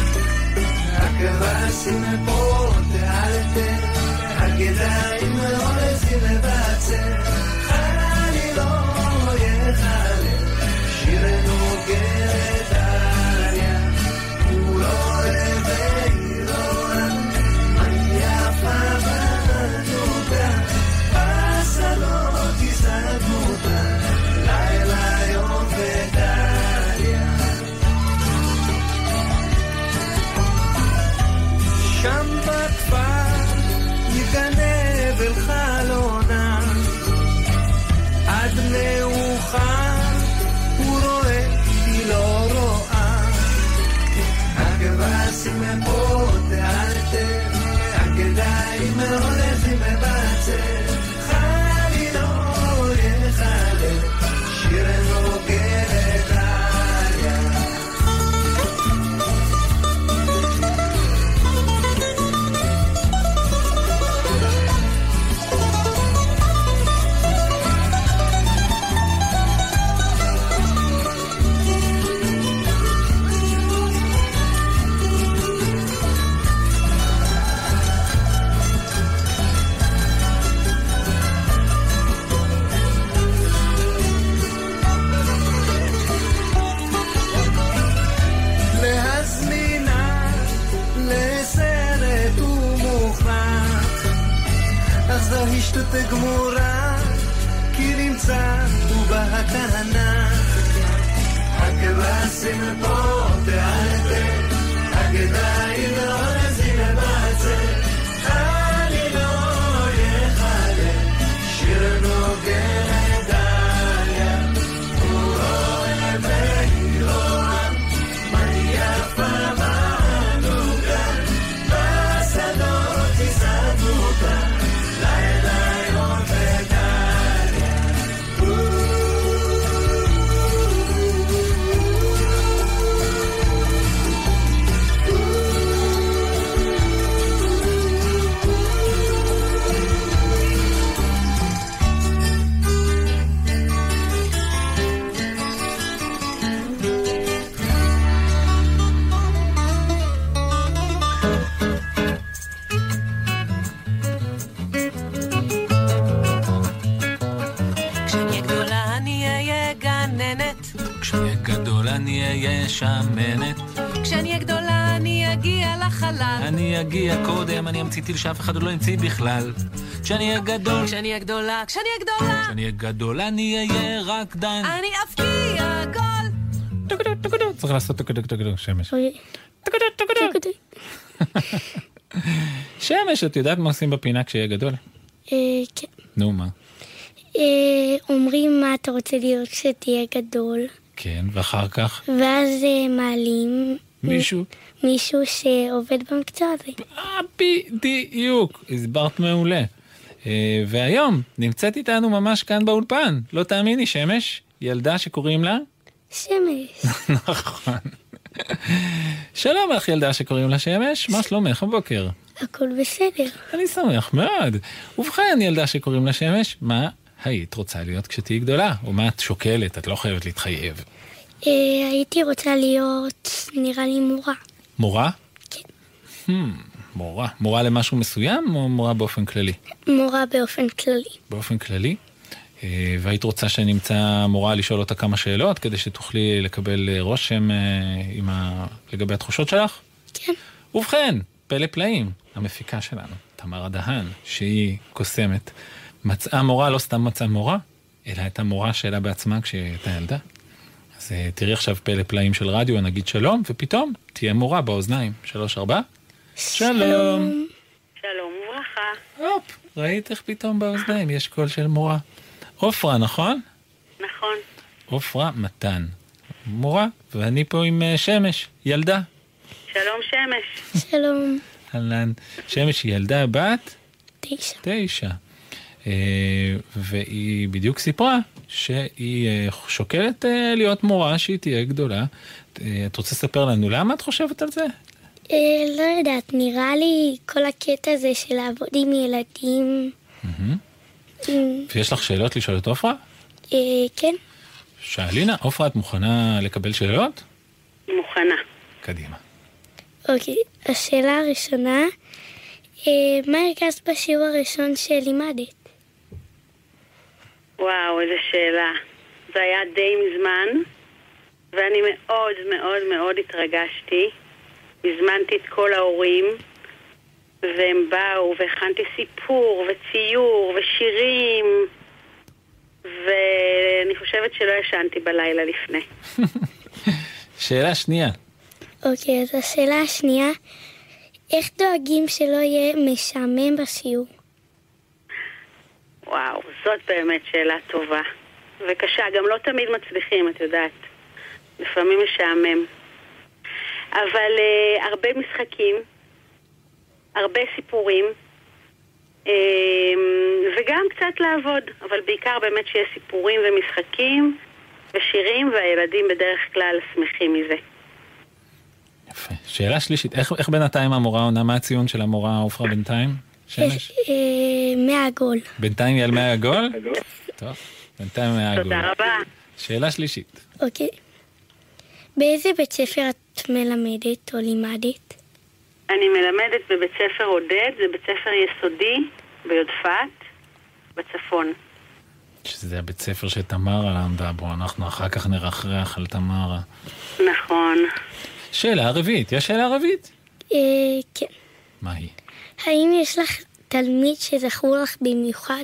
הכבשים פה תעלתה הגדיים הולזים לבצר אני לא יחלם שירנו גרת עליה הוא לא ובאירון מה יפה בנוגה פסלות יסתמותה לילה יום ponte alte, anche dai melodesi me bace, khali lo yekhale, shireno geretaria. זו השתות גמורה, כי נמצא ובהתנה הכבשים פה תעלת, הגדיים ועוזים לבצע, אני לא יחלה, שיר נוגן דליה, הוא אוהב והירועה, מה יפה בענוגה, בשדות תסעדותה, אני אהיה שמנת. כשאני אהיה גדולה אני אגיע לחלל. אני אגיע קודם, אני אמציא טיל שאף אחד עוד לא המציא בכלל. כשאני אהיה גדול, כשאני אהיה גדולה, כשאני אהיה גדולה, כשאני אהיה גדול אני אהיה רקדן. אני אבקיע גול. טוקדו, צריך לעשות טוקדו, שמש. טוקדו. שמש, את יודעת מה עושים בפינה כשיהיה גדול? כן. נו, מה? אומרים מה אתה רוצה להיות כשתהיה גדול. כן, ואחר כך? ואז מעלים מישהו שעובד במקצוע הזה. בדיוק, הסברת מעולה. והיום נמצאת איתנו ממש כאן באולפן, לא תאמיני, שמש, ילדה שקוראים לה? שמש. נכון. שלום לך ילדה שקוראים לה שמש, מה שלומך הבוקר? הכל בסדר. אני שמח מאוד. ובכן ילדה שקוראים לה שמש, מה היית רוצה להיות כשתהי גדולה? או מה את שוקלת? את לא חייבת להתחייב. הייתי רוצה להיות, נראה לי, מורה. מורה? כן. מורה. מורה למשהו מסוים או מורה באופן כללי? מורה באופן כללי. באופן כללי? והיית רוצה שנמצא מורה לשאול אותה כמה שאלות כדי שתוכלי לקבל רושם לגבי התחושות שלך? כן. ובכן, פלא פלאים, המפיקה שלנו, תמרה דהן, שהיא קוסמת, מצאה מורה, לא סתם מצאה מורה, אלא הייתה מורה שלה בעצמה כשהייתה ילדה. אז תראי עכשיו פלא פלאים של רדיו, נגיד שלום, ופתאום תהיה מורה באוזניים. 3-4. שלום. שלום וברכה. הופ, ראית איך פתאום באוזניים יש קול של מורה. אופרה, נכון? נכון. אופרה מתן. מורה, ואני פה עם שמש, ילדה. שלום שמש. שלום. אהלן. שמש היא ילדה בת? 9. והיא בדיוק סיפרה שהיא שוקלת להיות מורה, שהיא תהיה גדולה. את רוצה לספר לנו למה את חושבת על זה? לא יודעת, נראה לי כל הקטע הזה של לעבוד עם ילדים. ויש לך שאלות לשאול את אופרה? כן. שאלינה, אופרה, את מוכנה לקבל שאלות? מוכנה. קדימה. אוקיי, השאלה הראשונה, מה הרגשת בשיעור הראשון שלימדת? וואו, איזה שאלה. זה היה די מזמן, ואני מאוד מאוד מאוד התרגשתי. הזמנתי את כל ההורים, והם באו, והכנתי סיפור וציור ושירים, ואני חושבת שלא ישנתי בלילה לפני. שאלה שנייה. אוקיי, אז השאלה השנייה, איך דואגים שלא יהיה משעמם בשיעור? וואו, זאת באמת שאלה טובה. וקשה, גם לא תמיד מצליחים, את יודעת. לפעמים משעמם. אבל הרבה משחקים, הרבה סיפורים, וגם קצת לעבוד, אבל בעיקר באמת שיהיה סיפורים ומשחקים ושירים, והילדים בדרך כלל שמחים מזה. יפה. שאלה שלישית, איך בינתיים המורה עונה? מה הציון של המורה עופרה בינתיים? שמש? 100 עגול. בינתיים היא על 100 עגול? טוב, בינתיים 100 עגול. תודה רבה. שאלה שלישית. אוקיי. באיזה בית ספר את מלמדת או לימדת? אני מלמדת בבית ספר עודד, זה בית ספר יסודי ביודפת, בצפון. שזה הבית ספר שתמרה למדה בו, אנחנו אחר כך נרחרח על תמרה. נכון. שאלה רביעית, יש שאלה רביעית? כן. מה היא? האם יש לך תלמיד שזכור לך במיוחד?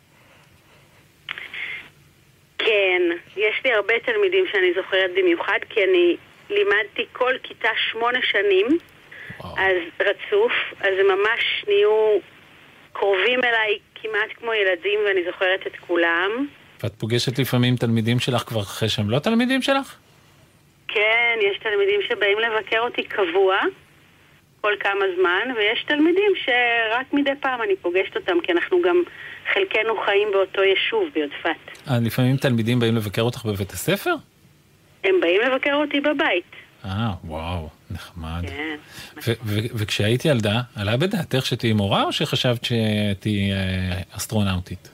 כן, יש לי הרבה תלמידים שאני זוכרת במיוחד, כי אני לימדתי כל כיתה 8 שנים, אז רצוף, אז הם ממש נהיו קרובים אליי כמעט כמו ילדים, ואני זוכרת את כולם. ואת פוגשת לפעמים תלמידים שלך כבר אחרי שהם לא תלמידים שלך? כן, יש תלמידים שבאים לבקר אותי קבוע, כל כמה זמן, ויש תלמידים שרק מדי פעם אני פוגשת אותם, כי אנחנו גם חלקנו חיים באותו יישוב ביודפת. לפעמים תלמידים באים לבקר אותך בבית הספר? הם באים לבקר אותי בבית. וואו, נחמד. כן. וכשהיית ילדה, עלה בדעתך שתהי מורה או שחשבת שתהי אסטרונאוטית?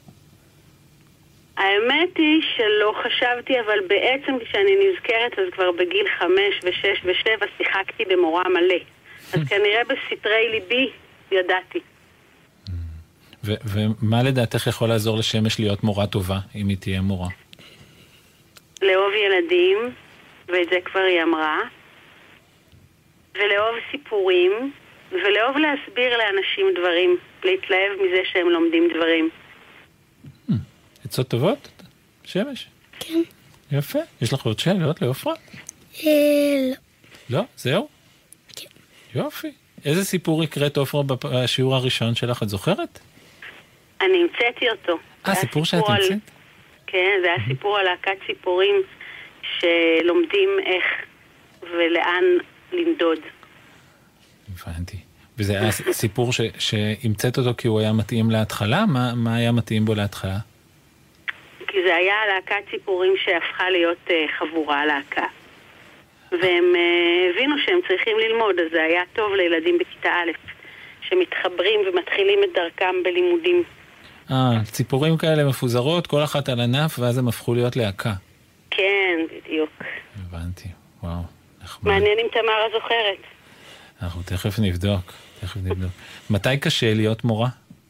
האמת היא שלא חשבתי, אבל בעצם כשאני נזכרת, אז כבר בגיל 5 ו6 ו7 שיחקתי במורה מלא. אז כנראה בסתרי ליבי ידעתי. ומה לדעתך יכול לעזור לשמש להיות מורה טובה, אם היא תהיה מורה? לאהוב ילדים, ואת זה כבר היא אמרה, ולאהוב סיפורים, ולאהוב להסביר לאנשים דברים, להתלהב מזה שהם לומדים דברים. עצות טובות? שמש? כן. יפה. יש לך עוד שאלות לעופרה? לא. לא? זהו? כן. יופי. איזה סיפור הקראת עופרה בשיעור הראשון שלך, את זוכרת? אני המצאתי אותו. סיפור שאת המצאת? כן, זה היה סיפור על להקת ציפורים שלומדים איך ולאן לנדוד. הבנתי. וזה היה סיפור שהמצאת אותו כי הוא היה מתאים להתחלה? מה היה מתאים בו להתחלה? כי זה היה להקת ציפורים שהפכה להיות חבורה להקה. והם הבינו שהם צריכים ללמוד, אז זה היה טוב לילדים בכיתה א', שמתחברים ומתחילים את דרכם בלימודים. ציפורים כאלה מפוזרות, כל אחת על ענף, ואז הם הפכו להיות להקה. כן, בדיוק. הבנתי, וואו, נחמד. מעניין אם תמרה זוכרת. אנחנו תכף נבדוק. מתי קשה להיות מורה?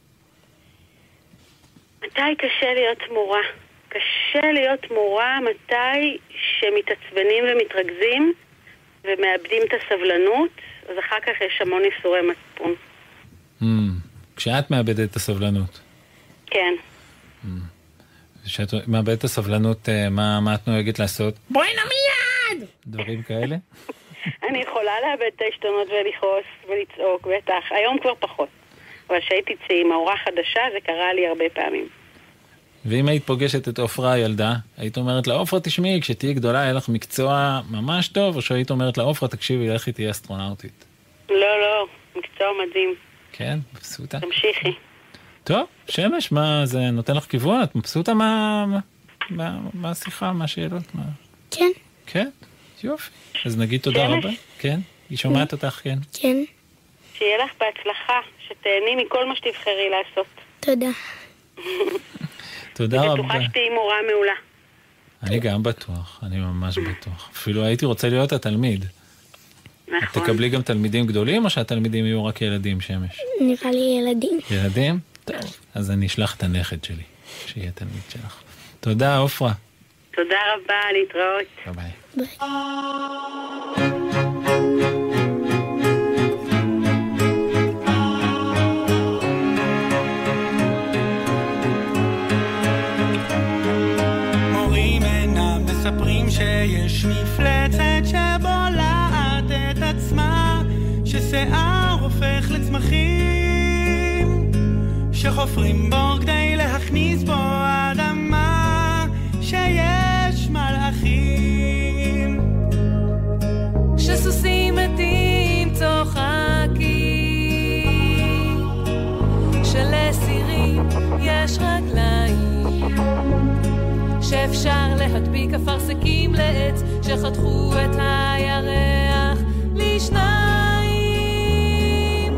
מתי קשה להיות מורה? קשה להיות מורה מתי שמתעצבנים ומתרכזים ומאבדים את הסבלנות, אז אחר כך יש המון איסורי מצפון. כשאת מאבדת את הסבלנות? כן. כשאת מאבדת את הסבלנות, מה את נוהגת לעשות? בואי נמיד! דברים כאלה? אני יכולה לאבד את העשתונות ולכעוס ולצעוק, בטח. היום כבר פחות. אבל כשהייתי צעירה, מורה חדשה, זה קרה לי הרבה פעמים. ואם היית פוגשת את עופרה הילדה, היית אומרת לה, עופרה תשמעי, כשתהיי גדולה, היה לך מקצוע ממש טוב, או שהיית אומרת לה, עופרה תקשיבי, איך היא תהיה אסטרונאוטית? לא, מקצוע מדהים. כן, מבסוטה. תמשיכי. טוב, שמש, מה זה נותן לך כיוון? את מבסוטה מה השיחה, מה השאלות? כן. כן? יופי. אז נגיד תודה רבה. כן? היא שומעת אותך, כן? כן. שיהיה לך בהצלחה, שתהני מכל מה שתבחרי לעשות. תודה. תודה רבה. בטוחה שתהי מורה מעולה. אני גם בטוח, אני ממש בטוח. אפילו הייתי רוצה להיות התלמיד. נכון. את תקבלי גם תלמידים גדולים, או שהתלמידים יהיו רק ילדים, שמש? נראה לי ילדים. ילדים? טוב. אז אני אשלח את הנכד שלי, שיהיה תלמיד שלך. תודה, עופרה. תודה רבה, להתראות. ביי. ביי. מספרים שיש מפלצת שבולעת את עצמה, ששיער הופך לצמחים, שחופרים בו כדי להכניס בו אדמה, שיש מלאכים, וסוסים מתים צוחקים, שלסירים יש רגליים, שאפשר להדביק אפרסקים לעץ, שחתכו את הירח לשניים.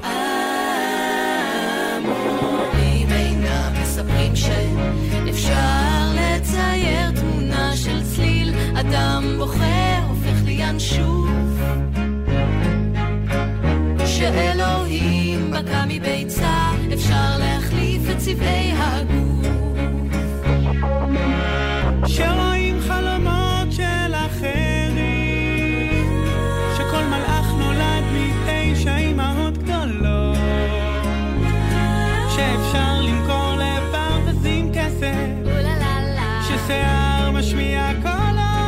המורים אינם מספרים שאפשר לצייר תמונה של צליל, אדם בוכה הופך לינשוף, שאלוהים בקע מביצה, אפשר להחליף את צבעי הגוף, שרואים חלומות של אחרים, שכל מלאך נולד מ9 אמהות גדולות, שאפשר למכור לפרדסים כסף, ששיער משמיע קולות.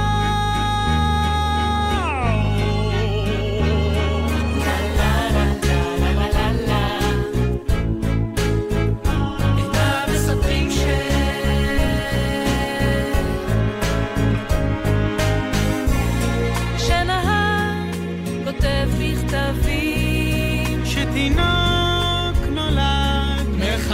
תינוק נולד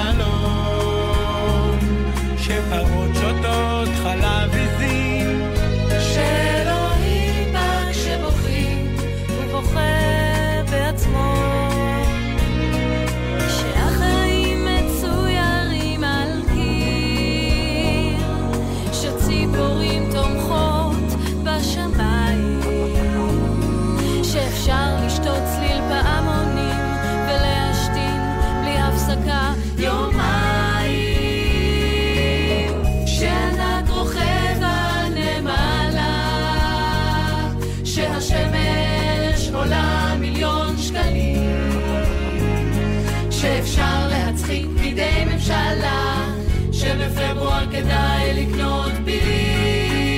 מחלום, שפרות שותות חלב עזים, שאלוהים בא כשבוכים ובוכה בעצמו, שהחיים מצוירים על קיר, שציפורים תומכות בשמיים, שאפשר לשתות צליל פעמונים הפסקה יומיים, שענק רוכב הנמלה, שהשמש עולה מיליון שקלים, שאפשר להצחיק בידי ממשלה, שבפברואר כדאי לקנות פילים.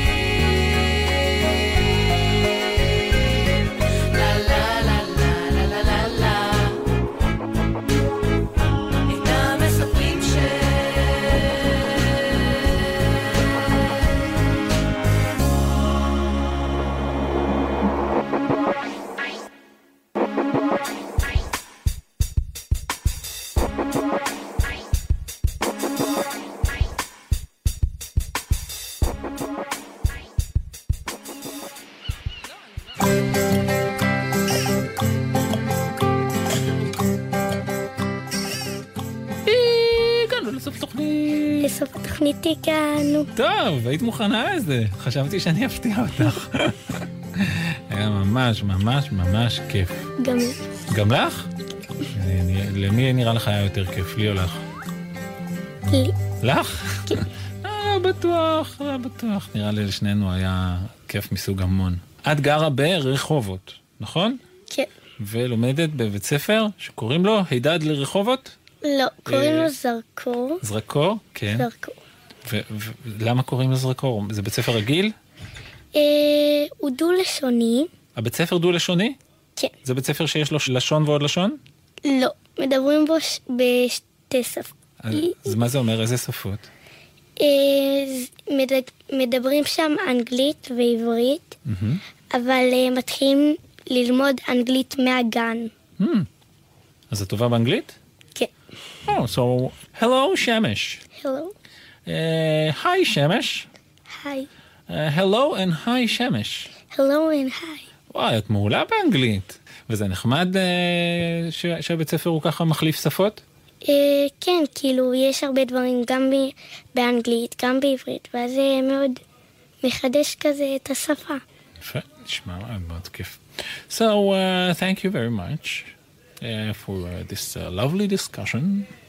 בסוף התוכנית הגענו. טוב, היית מוכנה לזה. חשבתי שאני אפתיע אותך. היה ממש ממש ממש כיף. גם לי. גם לך? למי נראה לך היה יותר כיף? לי או לך? לי. לך? בטוח, בטוח. נראה לי לשנינו היה כיף מסוג המון. את גרה ברחובות, נכון? כן. ולומדת בבית ספר שקוראים לו הידד לרחובות? לא, קוראים לו זרקור. זרקור? כן. זרקור. ולמה קוראים לו זרקור? זה בית ספר רגיל? הוא דו-לשוני. הבית ספר דו-לשוני? כן. זה בית ספר שיש לו לשון ועוד לשון? לא, מדברים בו בשתי שפות. אז מה זה אומר? איזה שפות? מדברים שם אנגלית ועברית, אבל מתחילים ללמוד אנגלית מהגן. אז את טובה באנגלית? כן. Oh, so, hello, שמש. Hello. Hi, שמש. Hi. Hello and hi, שמש. Hello and hi. וואי, את מעולה באנגלית. וזה נחמד שהבית ספר הוא ככה מחליף שפות? כן, כאילו, יש הרבה דברים גם באנגלית, גם בעברית, ואז זה מאוד מחדש כזה את השפה. יפה, נשמע מאוד כיף. So, thank you very much for this lovely discussion.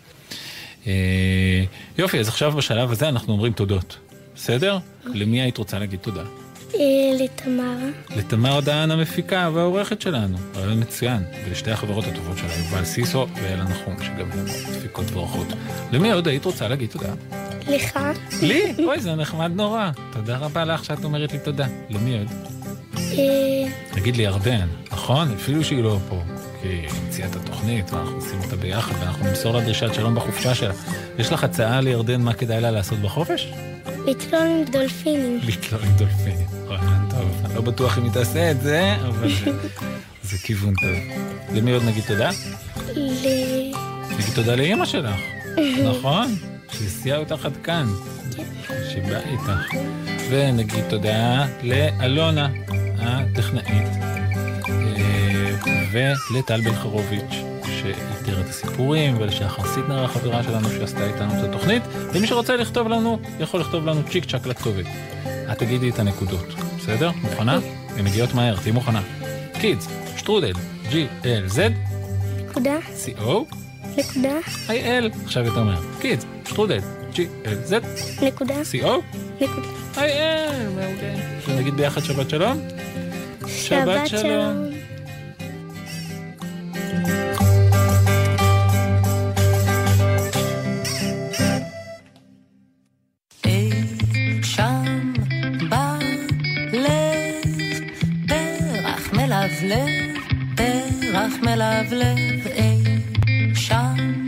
יופי, אז עכשיו בשלב הזה אנחנו אומרים תודות. בסדר? למי היית רוצה להגיד תודה? לתמר. לתמר דהן המפיקה והעורכת שלנו. רעיון מצוין. ולשתי החברות הטובות שלה, יובל סיסו ואלה נחום, שגם הן מפיקות ועורכות. למי עוד היית רוצה להגיד תודה? לך. לי? אוי, זה נחמד נורא. תודה רבה לך שאת אומרת לי תודה. למי עוד? תגיד לי ירדן, נכון? אפילו שהיא לא פה. כי היא המציאה את התוכנית, ואנחנו עושים אותה ביחד, ואנחנו נמסור לה דרישת שלום בחופשה שלה. יש לך הצעה לירדן מה כדאי לה לעשות בחופש? לטלול עם דולפינים. לטלול עם דולפינים. רעיון טוב. אני לא בטוח אם היא תעשה את זה, אבל זה כיוון טוב. למי עוד נגיד תודה? נגיד תודה לאמא שלך, נכון? שהסיעה אותך עד כאן, שבאה איתך. ונגיד תודה לאלונה, הטכנאית, ולטל בלחרוביץ' שהתיר את הסיפורים, ולשחר סיטנר החברה שלנו שעשתה איתנו את התוכנית. ומי שרוצה לכתוב לנו, יכול לכתוב לנו צ'יק צ'ק לכתובת. את תגידי את הנקודות, בסדר? מוכנה? הן מגיעות מהר, תהי מוכנה. kids, שטרודל, glz, נקודה, co, נקודה, il. עכשיו אתה אומר, kids, שטרודל, glz, נקודה, co, נקודה, il. מעולה. שנגיד ביחד שבת שלום? שבת שלום. פרח מלבלב אי שם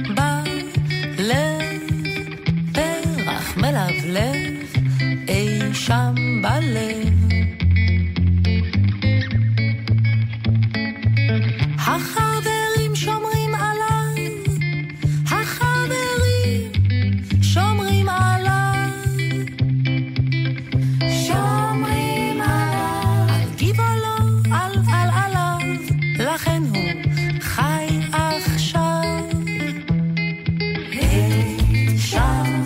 בלב, פרח מלבלב אי שם בלב. החברים שומרים עליי, החברים שומרים עליי, שומרים עליי, על גבעולו, עליו, לכן הוא חי עכשיו. אי שם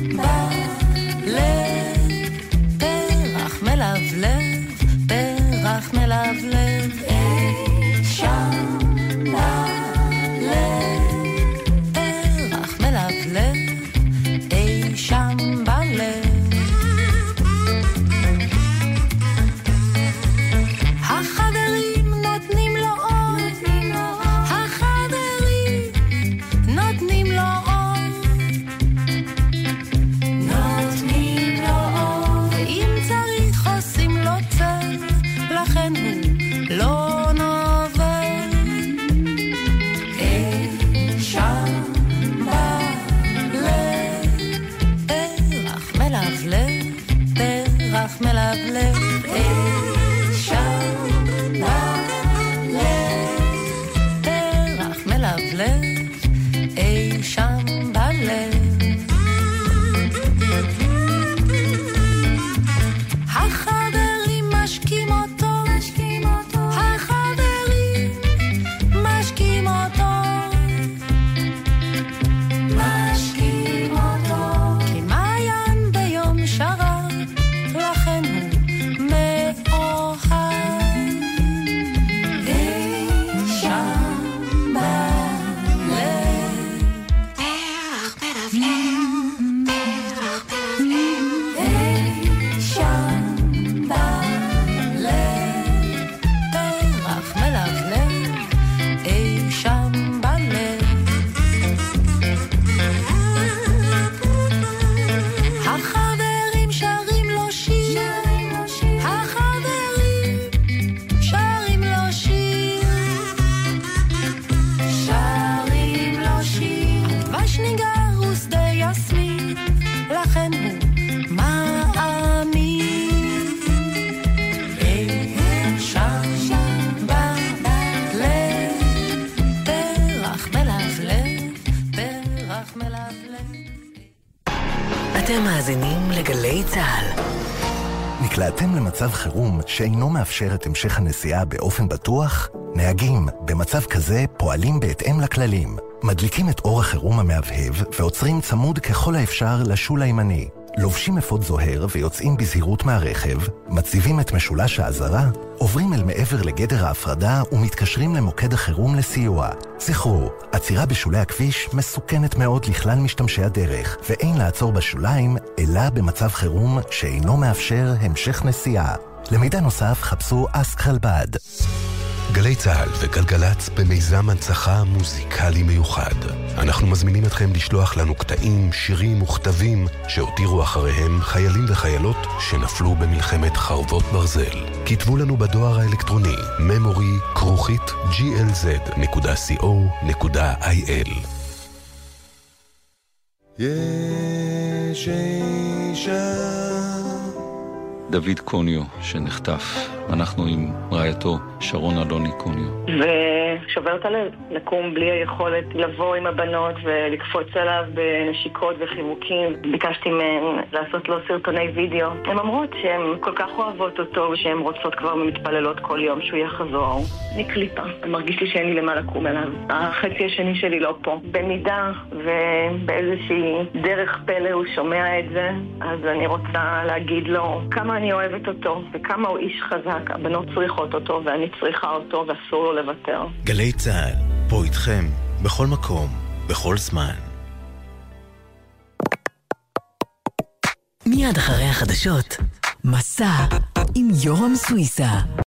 בלב, פרח מלבלב, פרח מלבלב, אי שם בלב, פרח מלבלב, אי שם בלב. החברים נותנים לו אור, החברים נותנים לו אור, נותנים לו אור, ואם צריך עושים לו צל, לכן הוא לא נובל. אי שם בלב, פרח מלבלב, פרח מלבלב, אי שם בלב, פרח מלבלב, אי שם בלב. החברים משקים אותו, החברים משקים אותו, משקים אותו, כמעיין ביום שרב, לכן הוא מאוהב. אי שם בלב, פרח מלבלב, פרח מלבלב, אי שם בלב, פרח מלבלב, אי שם בלב. החברים שרים לו שיר, החברים שרים לו שיר, שרים לו שיר, דבש ניגר ושדה יסמין, לכן הוא מאמין. אי שם בלב, פרח מלבלב, פרח מלבלב. אתם מאזינים לגלי צהל. נקלעתם למצב חירום שאינו מאפשר את המשך הנסיעה באופן בטוח? נהגים במצב כזה פועלים בהתאם לכללים. מדליקים את אור החירום המהבהב ועוצרים צמוד ככל האפשר לשול הימני. לובשים אפוד זוהר ויוצאים בזהירות מהרכב, מציבים את משולש האזהרה, עוברים אל מעבר לגדר ההפרדה ומתקשרים למוקד החירום לסיוע. זכרו, עצירה בשולי הכביש מסוכנת מאוד לכלל משתמשי הדרך, ואין לעצור בשוליים אלא במצב חירום שאינו מאפשר המשך נסיעה. למידע נוסף חפשו אסק חלבד. גלי צהל וגלגלץ במיזם הנצחה מוזיקלי מיוחד. אנחנו מזמינים אתכם לשלוח לנו קטעים, שירים וכתבים שהותירו אחריהם חיילים וחיילות שנפלו במלחמת חרבות ברזל. כתבו לנו בדואר האלקטרוני memory@glz.co.il. יש אישה דוד קוניו שנחטף. אנחנו עם רעייתו שרון אלוני קוניו. ושובר את הלב, לקום בלי היכולת לבוא עם הבנות ולקפוץ עליו בנשיקות וחיבוקים. ביקשתי מהן לעשות לו סרטוני וידאו. הן אומרות שהן כל כך אוהבות אותו ושהן רוצות כבר מתפללות כל יום שהוא יחזור. אני קליפה, אני מרגיש לי שאין לי למה לקום אליו. החצי השני שלי לא פה. במידה ובאיזושהי דרך פלא הוא שומע את זה, אז אני רוצה להגיד לו כמה אני אוהבת אותו וכמה הוא איש חזק. הבנות צריכות אותו ואני צריכה אותו ואסור לו לוותר. גלי צהל, פה איתכם, בכל מקום, בכל זמן. מיד אחרי החדשות, מסע עם יורם סוויסה.